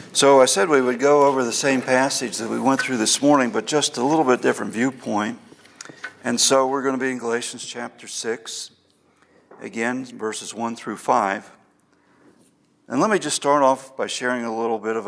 So I said we would go over the same passage that we went through this morning, but just a little bit different viewpoint. And so we're going to be in Galatians chapter 6, again, verses 1 through 5. And let me just start off by sharing a little bit of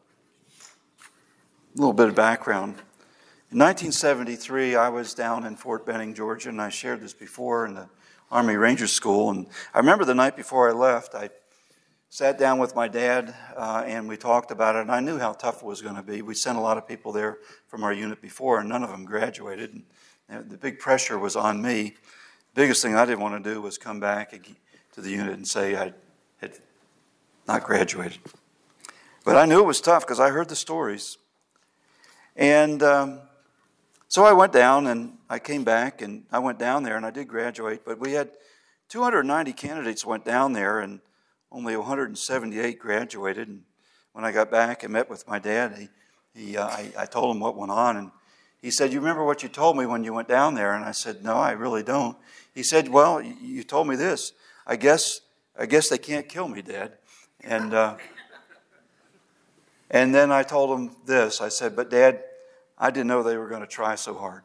background. In 1973, I was down in Fort Benning, Georgia, and I shared this before in the Army Ranger School. And I remember the night before I left, I sat down with my dad and we talked about it, and I knew how tough it was going to be. We sent a lot of people there from our unit before, and none of them graduated. And the big pressure was on me. The biggest thing I didn't want to do was come back to the unit and say I had not graduated. But I knew it was tough because I heard the stories. And so I went down and I came back and I went down there and I did graduate. But we had 290 candidates went down there and only 178 graduated. And when I got back and met with my dad, I told him what went on. And he said, "You remember what you told me when you went down there?" And I said, "No, I really don't." He said, "Well, you told me this. I guess they can't kill me, Dad." And then I told him this. I said, "But Dad, I didn't know they were going to try so hard."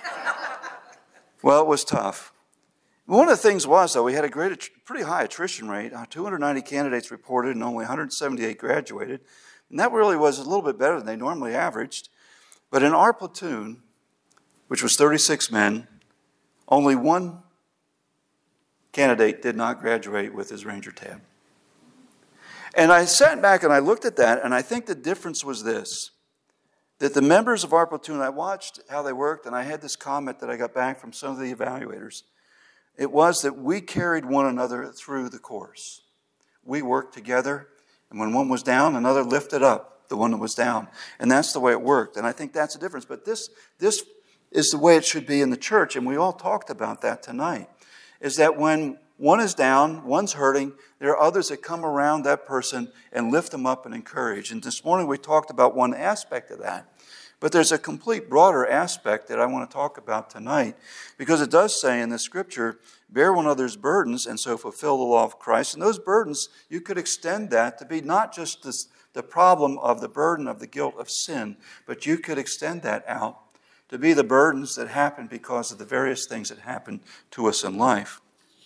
Well, it was tough. One of the things was, though, we had a pretty high attrition rate. 290 candidates reported and only 178 graduated. And that really was a little bit better than they normally averaged. But in our platoon, which was 36 men, only one candidate did not graduate with his Ranger tab. And I sat back and I looked at that, and I think the difference was this, that the members of our platoon, I watched how they worked, and I had this comment that I got back from some of the evaluators. It was that we carried one another through the course. We worked together, and when one was down, another lifted up the one that was down. And that's the way it worked. And I think that's the difference. But this is the way it should be in the church, and we all talked about that tonight, is that when one is down, one's hurting, there are others that come around that person and lift them up and encourage. And this morning we talked about one aspect of that. But there's a complete broader aspect that I want to talk about tonight, because it does say in the scripture, bear one another's burdens and so fulfill the law of Christ. And those burdens, you could extend that to be not just the problem of the burden of the guilt of sin, but you could extend that out to be the burdens that happen because of the various things that happen to us in life.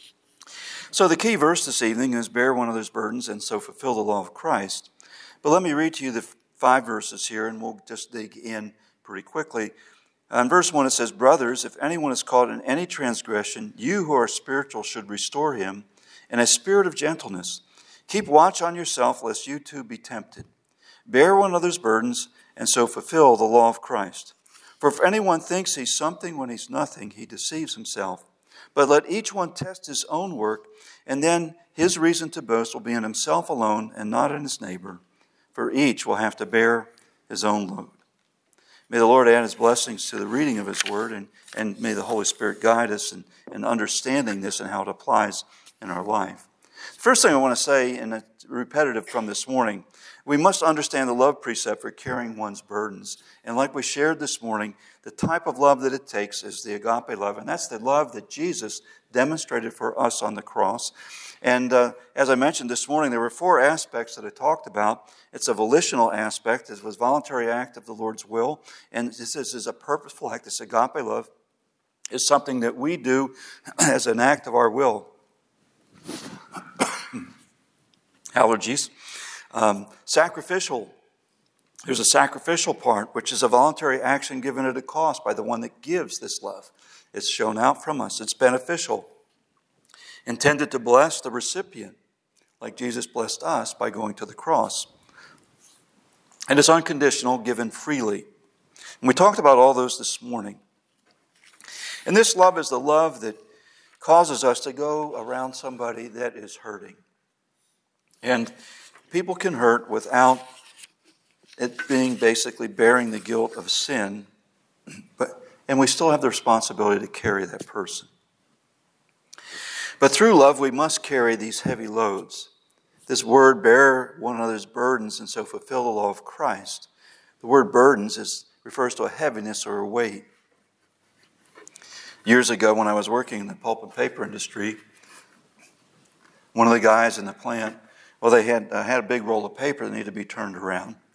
So the key verse this evening is bear one another's burdens and so fulfill the law of Christ. But let me read to you the 5 verses here, and we'll just dig in pretty quickly. In verse 1 it says, "Brothers, if anyone is caught in any transgression, you who are spiritual should restore him in a spirit of gentleness. Keep watch on yourself, lest you too be tempted. Bear one another's burdens, and so fulfill the law of Christ. For if anyone thinks he's something when he's nothing, he deceives himself. But let each one test his own work, and then his reason to boast will be in himself alone and not in his neighbor. For each will have to bear his own load." May the Lord add his blessings to the reading of his word, and may the Holy Spirit guide us in understanding this and how it applies in our life. First thing I want to say, and it's repetitive from this morning, we must understand the love precept for carrying one's burdens. And like we shared this morning, the type of love that it takes is the agape love, and that's the love that Jesus demonstrated for us on the cross. And as I mentioned this morning, there were 4 aspects that I talked about. It's a volitional aspect. It was a voluntary act of the Lord's will. And this is a purposeful act. This agape love is something that we do as an act of our will. Allergies. Sacrificial. There's a sacrificial part, which is a voluntary action given at a cost by the one that gives this love. It's shown out from us. It's beneficial. Intended to bless the recipient, like Jesus blessed us by going to the cross. And it's unconditional, given freely. And we talked about all those this morning. And this love is the love that causes us to go around somebody that is hurting. And people can hurt without it being basically bearing the guilt of sin, and we still have the responsibility to carry that person. But through love, we must carry these heavy loads. This word, bear one another's burdens and so fulfill the law of Christ. The word burdens refers to a heaviness or a weight. Years ago, when I was working in the pulp and paper industry, one of the guys in the plant, they had a big roll of paper that needed to be turned around.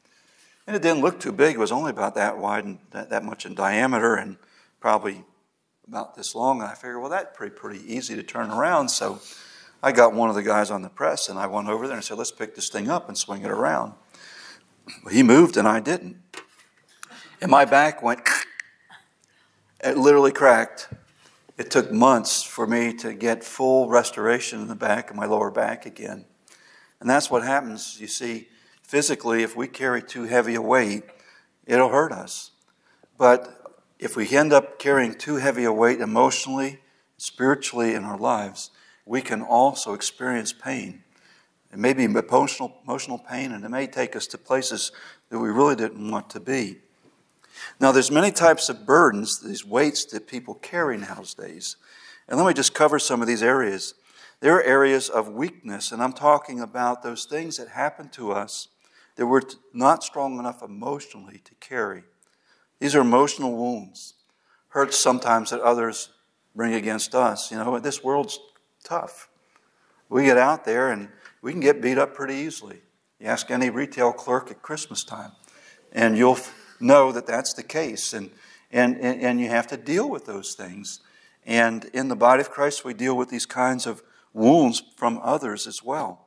And it didn't look too big. It was only about that wide and that much in diameter and probably about this long. And I figured, well, that's pretty easy to turn around. So I got one of the guys on the press, and I went over there and said, let's pick this thing up and swing it around. Well, he moved, and I didn't. And my back went, it literally cracked. It took months for me to get full restoration in the back of my lower back again. And that's what happens, you see, physically. If we carry too heavy a weight, it'll hurt us. But if we end up carrying too heavy a weight emotionally, spiritually in our lives, we can also experience pain. It may be emotional pain, and it may take us to places that we really didn't want to be. Now, there's many types of burdens, these weights that people carry nowadays. And let me just cover some of these areas. There are areas of weakness, and I'm talking about those things that happen to us that we're not strong enough emotionally to carry. These are emotional wounds, hurts sometimes that others bring against us. You know, this world's tough. We get out there and we can get beat up pretty easily. You ask any retail clerk at Christmas time, and you'll know that that's the case. And you have to deal with those things. And in the body of Christ, we deal with these kinds of wounds from others as well.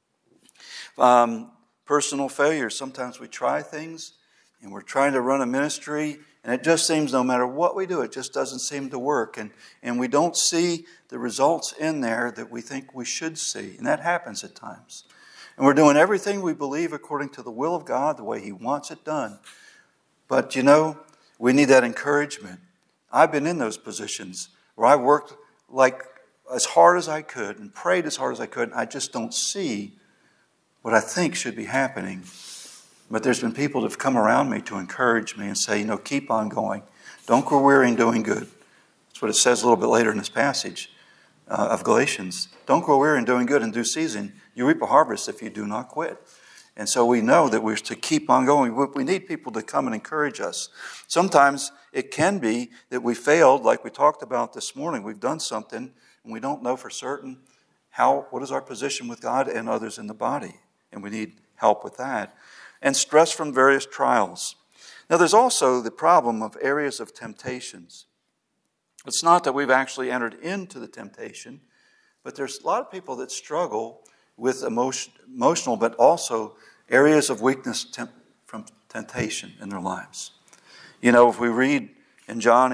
Personal failures. Sometimes we try things, and we're trying to run a ministry, and it just seems no matter what we do, it just doesn't seem to work. And we don't see the results in there that we think we should see. And that happens at times. And we're doing everything we believe according to the will of God, the way He wants it done. But, you know, we need that encouragement. I've been in those positions where I worked like as hard as I could and prayed as hard as I could, and I just don't see what I think should be happening. But there's been people that have come around me to encourage me and say, you know, keep on going. Don't grow weary in doing good. That's what it says a little bit later in this passage of Galatians. Don't grow weary in doing good in due season. You reap a harvest if you do not quit. And so we know that we're to keep on going. We need people to come and encourage us. Sometimes it can be that we failed, like we talked about this morning. We've done something, and we don't know for certain what is our position with God and others in the body. And we need help with that. And stress from various trials. Now, there's also the problem of areas of temptations. It's not that we've actually entered into the temptation, but there's a lot of people that struggle with emotional, but also areas of weakness from temptation in their lives. You know, if we read in John,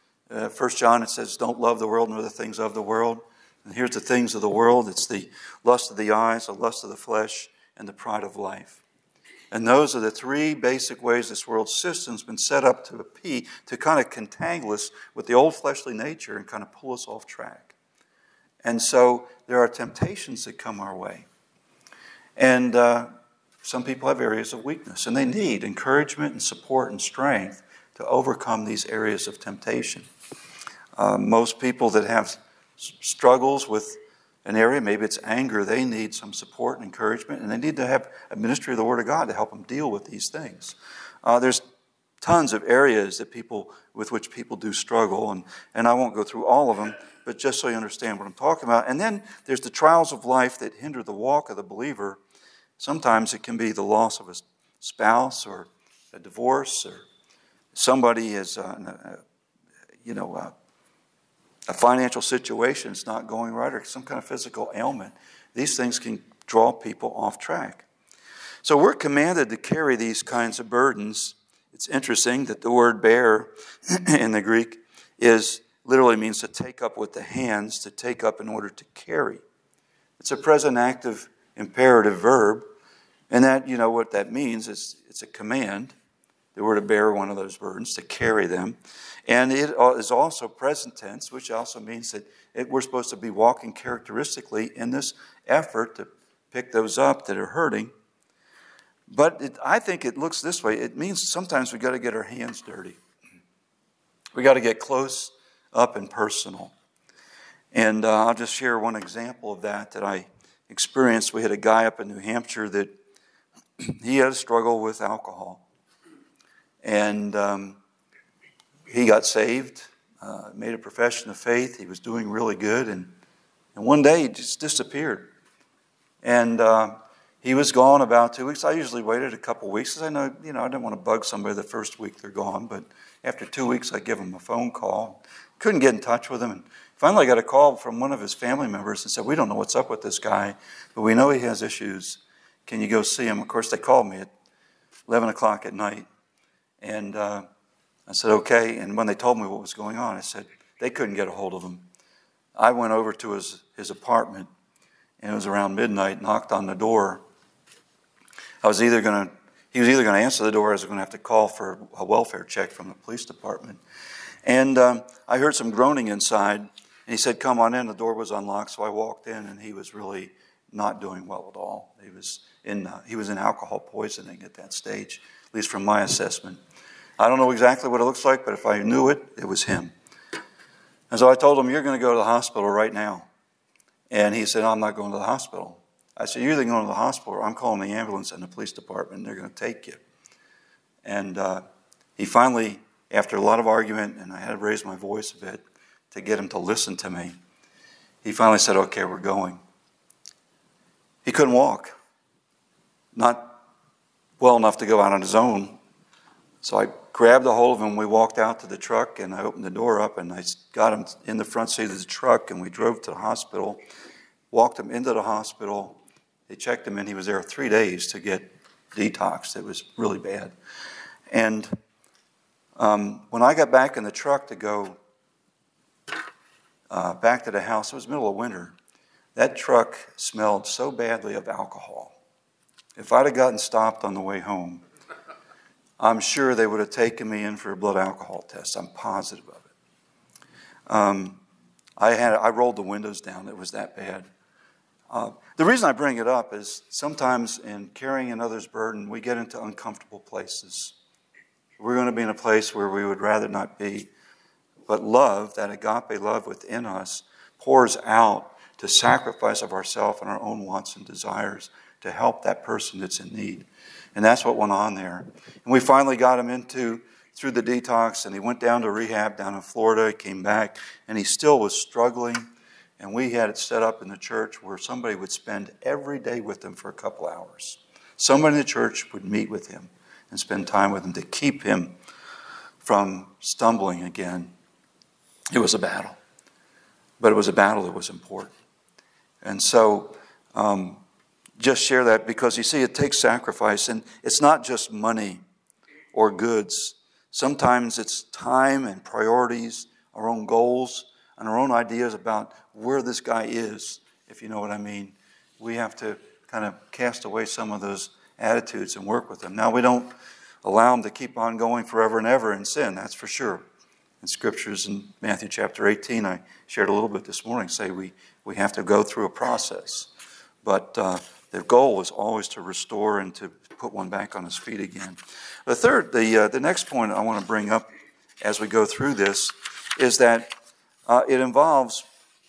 1 John, it says, don't love the world nor the things of the world. And here's the things of the world. It's the lust of the eyes, the lust of the flesh, and the pride of life. And those are the three basic ways this world system's been set up to kind of contangle us with the old fleshly nature and kind of pull us off track. And so there are temptations that come our way. And some people have areas of weakness, and they need encouragement and support and strength to overcome these areas of temptation. Most people that have struggles with an area, maybe it's anger, they need some support and encouragement, and they need to have a ministry of the Word of God to help them deal with these things. There's tons of areas with which people do struggle, and I won't go through all of them, but just so you understand what I'm talking about. And then there's the trials of life that hinder the walk of the believer. Sometimes it can be the loss of a spouse or a divorce, or somebody is, a financial situation is not going right, or some kind of physical ailment. These things can draw people off track. So we're commanded to carry these kinds of burdens. It's interesting that the word bear in the Greek literally means to take up with the hands, to take up in order to carry. It's a present active imperative verb, and that, you know what that means, it's a command. That we're to bear one of those burdens, to carry them. And it is also present tense, which also means that we're supposed to be walking characteristically in this effort to pick those up that are hurting. But I think it looks this way. It means sometimes we've got to get our hands dirty. We've got to get close up and personal. And I'll just share one example of that I experienced. We had a guy up in New Hampshire that he had a struggle with alcohol. And he got saved, made a profession of faith. He was doing really good. And one day he just disappeared. And He was gone about 2 weeks. I usually waited a couple weeks because I know, I didn't want to bug somebody the first week they're gone. But after 2 weeks, I give him a phone call. Couldn't get in touch with him. And finally, I got a call from one of his family members and said, we don't know what's up with this guy, but we know he has issues. Can you go see him? Of course, they called me at 11 o'clock at night. And I said, okay. And when they told me what was going on, I said, they couldn't get a hold of him. I went over to his apartment, and it was around midnight, knocked on the door. He was either going to answer the door, or I was going to have to call for a welfare check from the police department. And I heard some groaning inside, and he said, come on in. The door was unlocked, so I walked in, and he was really not doing well at all. He was in alcohol poisoning at that stage, at least from my assessment. I don't know exactly what it looks like, but if I knew it, it was him. And so I told him, you're going to go to the hospital right now. And he said, I'm not going to the hospital. I said, you're either going to the hospital or I'm calling the ambulance and the police department, and they're going to take you. And he finally, after a lot of argument, and I had to raise my voice a bit to get him to listen to me, he finally said, okay, we're going. He couldn't walk. Not well enough to go out on his own. So I grabbed a hold of him. We walked out to the truck, and I opened the door up, and I got him in the front seat of the truck, and we drove to the hospital, walked him into the hospital. They checked him in. He was there 3 days to get detoxed. It was really bad. And when I got back in the truck to go back to the house, it was middle of winter. That truck smelled so badly of alcohol. If I'd have gotten stopped on the way home, I'm sure they would have taken me in for a blood alcohol test. I'm positive of it. I rolled the windows down. It was that bad. The reason I bring it up is sometimes in carrying another's burden, we get into uncomfortable places. We're going to be in a place where we would rather not be. But love, that agape love within us, pours out to sacrifice of ourselves and our own wants and desires to help that person that's in need. And that's what went on there. And we finally got him through the detox, and he went down to rehab down in Florida. He came back, and he still was struggling. And we had it set up in the church where somebody would spend every day with him for a couple hours. Somebody in the church would meet with him and spend time with him to keep him from stumbling again. It was a battle. But it was a battle that was important. And so just share that because, you see, it takes sacrifice. And it's not just money or goods. Sometimes it's time and priorities, our own goals, and our own ideas about where this guy is, if you know what I mean. We have to kind of cast away some of those attitudes and work with them. Now, we don't allow them to keep on going forever and ever in sin, that's for sure. In scriptures in Matthew chapter 18, I shared a little bit this morning, say we have to go through a process. But the goal is always to restore and to put one back on his feet again. The next point I want to bring up as we go through this is that it involves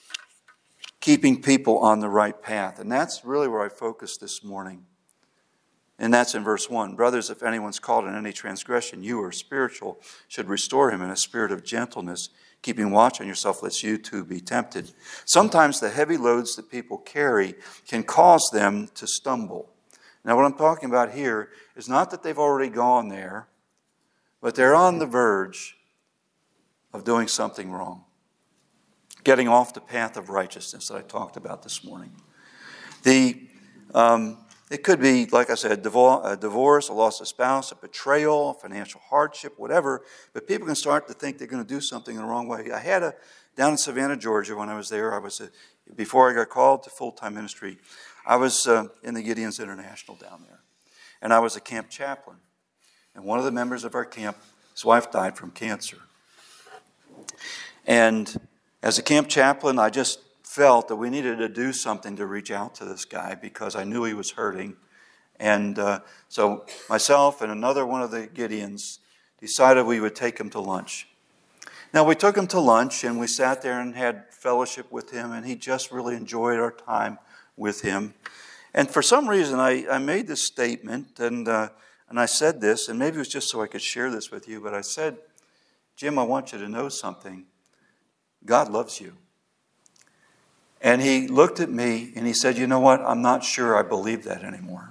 keeping people on the right path. And that's really where I focused this morning. And that's in verse 1. Brothers, if anyone's caught in any transgression, you who are spiritual should restore him in a spirit of gentleness, keeping watch on yourself lest you too be tempted. Sometimes the heavy loads that people carry can cause them to stumble. Now what I'm talking about here is not that they've already gone there, but they're on the verge of doing something wrong. Getting off the path of righteousness that I talked about this morning. It could be, like I said, a divorce, a loss of spouse, a betrayal, a financial hardship, whatever. But people can start to think they're going to do something in the wrong way. I had down in Savannah, Georgia, when I was there, before I got called to full-time ministry, I was in the Gideons International down there. And I was a camp chaplain. And one of the members of our camp, his wife died from cancer. And as a camp chaplain, I just felt that we needed to do something to reach out to this guy because I knew he was hurting. And so myself and another one of the Gideons decided we would take him to lunch. Now, we took him to lunch, and we sat there and had fellowship with him, and he just really enjoyed our time with him. And for some reason, I made this statement, and I said this, and maybe it was just so I could share this with you, but I said, Jim, I want you to know something. God loves you. And he looked at me and he said, you know what? I'm not sure I believe that anymore.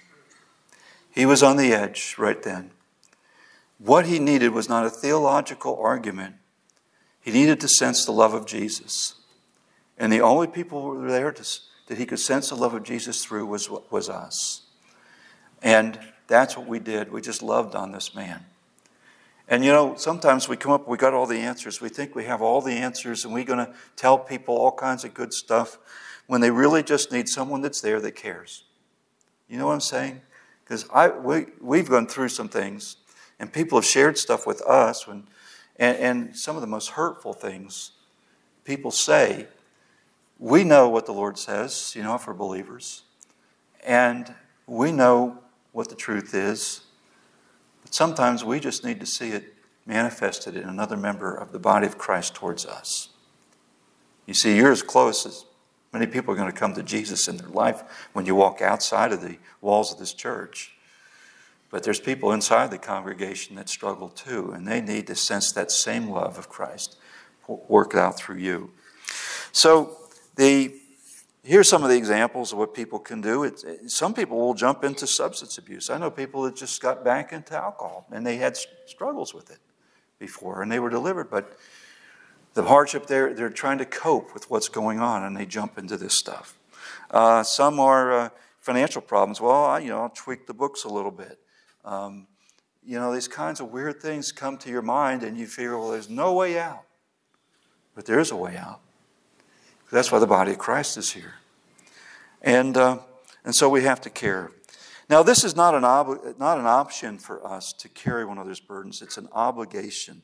He was on the edge right then. What he needed was not a theological argument. He needed to sense the love of Jesus. And the only people who were there that he could sense the love of Jesus through was us. And that's what we did. We just loved on this man. And sometimes we got all the answers. We think we have all the answers and we're going to tell people all kinds of good stuff when they really just need someone that's there that cares. You know what I'm saying? Because we've gone through some things and people have shared stuff with us and some of the most hurtful things people say. We know what the Lord says, for believers. And we know what the truth is. But sometimes we just need to see it manifested in another member of the body of Christ towards us. You see, you're as close as many people are going to come to Jesus in their life when you walk outside of the walls of this church. But there's people inside the congregation that struggle too, and they need to sense that same love of Christ work out through you. So here's some of the examples of what people can do. Some people will jump into substance abuse. I know people that just got back into alcohol, and they had struggles with it before, and they were delivered. But the hardship they're trying to cope with what's going on, and they jump into this stuff. Some are financial problems. Well, I'll tweak the books a little bit. These kinds of weird things come to your mind, and you figure, well, there's no way out. But there is a way out. That's why the body of Christ is here. And so we have to care. Now, this is not an option for us to carry one another's burdens. It's an obligation.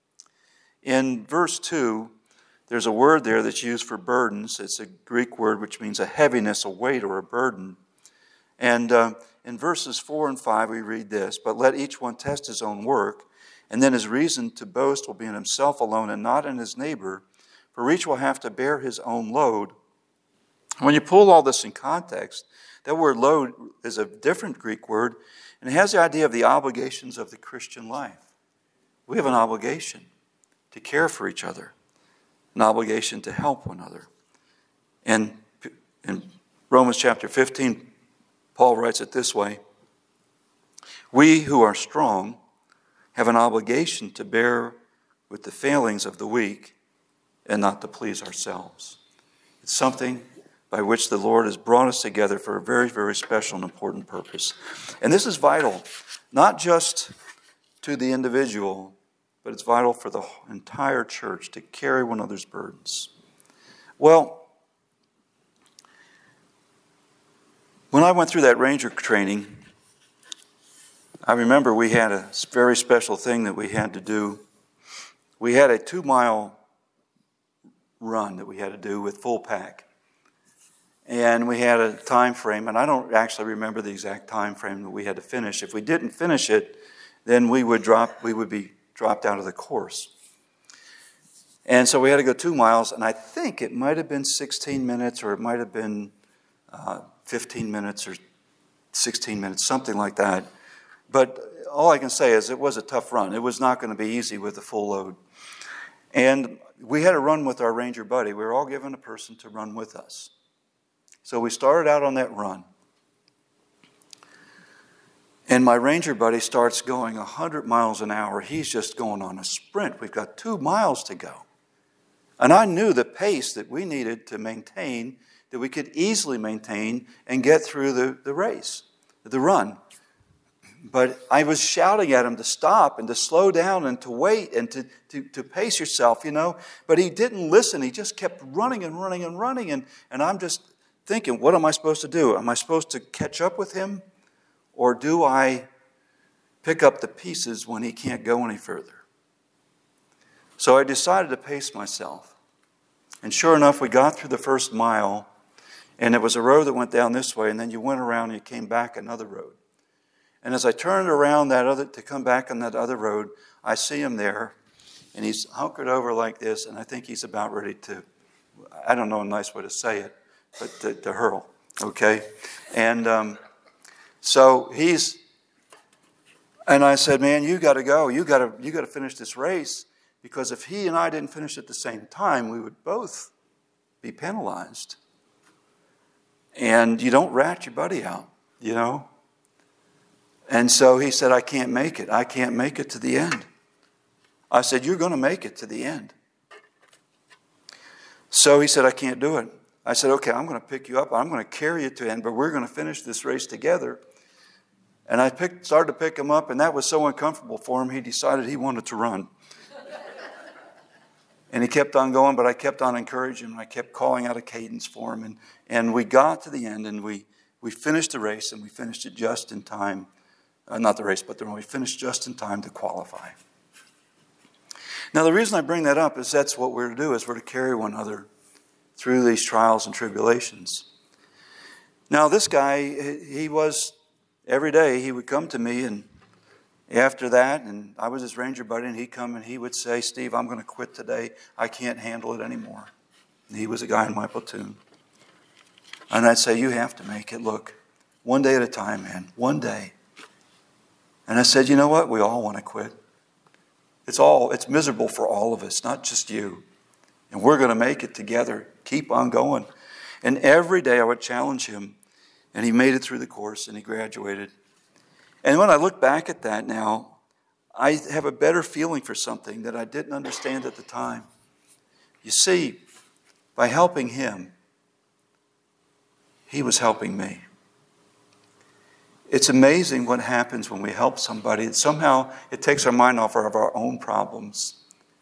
In verse 2, there's a word there that's used for burdens. It's a Greek word which means a heaviness, a weight, or a burden. And in verses 4 and 5, we read this, "But let each one test his own work, and then his reason to boast will be in himself alone and not in his neighbor. For each will have to bear his own load." When you pull all this in context, that word load is a different Greek word, and it has the idea of the obligations of the Christian life. We have an obligation to care for each other, an obligation to help one another. And in Romans chapter 15, Paul writes it this way, "We who are strong have an obligation to bear with the failings of the weak and not to please ourselves." It's something by which the Lord has brought us together for a very, very special and important purpose. And this is vital, not just to the individual, but it's vital for the entire church to carry one another's burdens. Well, when I went through that ranger training, I remember we had a very special thing that we had to do. We had a 2-mile run that we had to do with full pack. And we had a time frame, and I don't actually remember the exact time frame that we had to finish. If we didn't finish it, then we would be dropped out of the course. And so we had to go 2 miles, and I think it might have been 16 minutes or it might have been 15 minutes or 16 minutes, something like that. But all I can say is it was a tough run. It was not going to be easy with a full load. And we had to run with our ranger buddy. We were all given a person to run with us. So we started out on that run. And my ranger buddy starts going 100 miles an hour. He's just going on a sprint. We've got 2 miles to go. And I knew the pace that we needed to maintain, that we could easily maintain and get through the race, the run. But I was shouting at him to stop and to slow down and to wait and to pace yourself, But he didn't listen. He just kept running and running and running. And I'm just thinking, what am I supposed to do? Am I supposed to catch up with him? Or do I pick up the pieces when he can't go any further? So I decided to pace myself. And sure enough, we got through the first mile. And it was a road that went down this way. And then you went around and you came back another road. And as I turned around to come back on that other road, I see him there, and he's hunkered over like this, and I think he's about ready to, I don't know a nice way to say it, but to hurl, okay? And so and I said, man, you got to go. You got to finish this race, because if he and I didn't finish at the same time, we would both be penalized. And you don't rat your buddy out, you know. And so he said, I can't make it. I can't make it to the end. I said, you're going to make it to the end. So he said, I can't do it. I said, okay, I'm going to pick you up. I'm going to carry you to the end, but we're going to finish this race together. And I started to pick him up, and that was so uncomfortable for him, he decided he wanted to run. And he kept on going, but I kept on encouraging him. I kept calling out a cadence for him. And we got to the end, and we finished the race, and we finished it just in time. Not the race, but we finished just in time to qualify. Now, the reason I bring that up is that's what we're to do, is we're to carry one another through these trials and tribulations. Now, this guy, he was, every day he would come to me, and after that, and I was his ranger buddy, and he'd come and he would say, Steve, I'm going to quit today. I can't handle it anymore. And he was a guy in my platoon. And I'd say, you have to make it. Look, one day at a time, man. One day. And I said, you know what? We all want to quit. It's miserable for all of us, not just you. And we're going to make it together. Keep on going. And every day I would challenge him. And he made it through the course and he graduated. And when I look back at that now, I have a better feeling for something that I didn't understand at the time. You see, by helping him, he was helping me. It's amazing what happens when we help somebody. Somehow it takes our mind off of our own problems.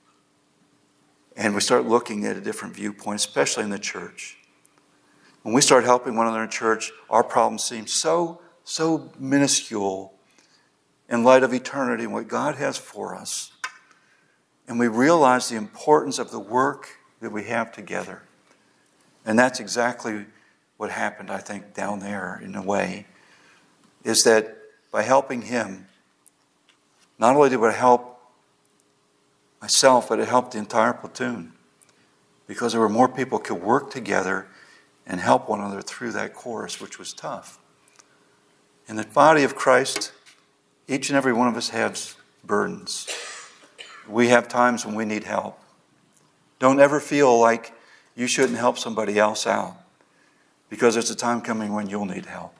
And we start looking at a different viewpoint, especially in the church. When we start helping one another in church, our problems seem so minuscule in light of eternity and what God has for us. And we realize the importance of the work that we have together. And that's exactly what happened, I think, down there in a way, is that by helping him, not only did it help myself, but it helped the entire platoon. Because there were more people who could work together and help one another through that course, which was tough. In the body of Christ, each and every one of us has burdens. We have times when we need help. Don't ever feel like you shouldn't help somebody else out, because there's a time coming when you'll need help.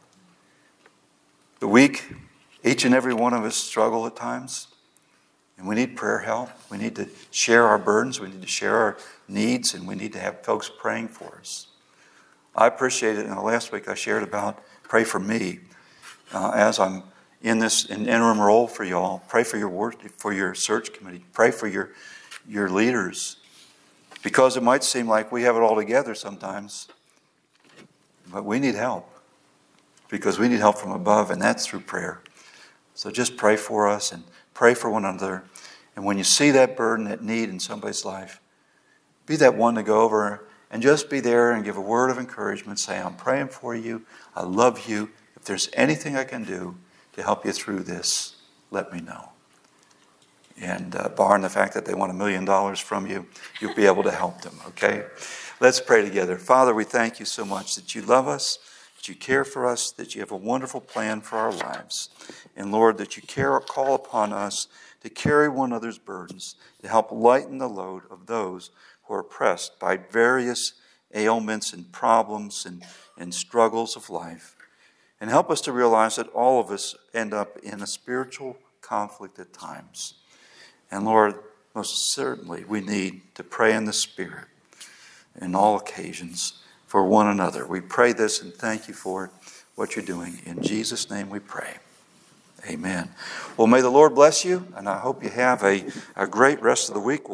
The weak, each and every one of us struggle at times, and we need prayer help. We need to share our burdens. We need to share our needs, and we need to have folks praying for us. I appreciate it. Last week I shared about pray for me as I'm in this interim role for y'all. Pray for your work, for your search committee. Pray for your leaders. Because it might seem like we have it all together sometimes, but we need help. Because we need help from above, and that's through prayer. So just pray for us and pray for one another. And when you see that burden, that need in somebody's life, be that one to go over and just be there and give a word of encouragement. Say, I'm praying for you. I love you. If there's anything I can do to help you through this, let me know. And barring the fact that they want $1 million from you, you'll be able to help them, okay? Let's pray together. Father, we thank you so much that you love us, that you care for us, that you have a wonderful plan for our lives. And Lord, that you call upon us to carry one another's burdens, to help lighten the load of those who are oppressed by various ailments and problems and struggles of life. And help us to realize that all of us end up in a spiritual conflict at times. And Lord, most certainly we need to pray in the Spirit in all occasions for one another. We pray this and thank you for what you're doing. In Jesus' name we pray. Amen. Well, may the Lord bless you, and I hope you have a great rest of the week.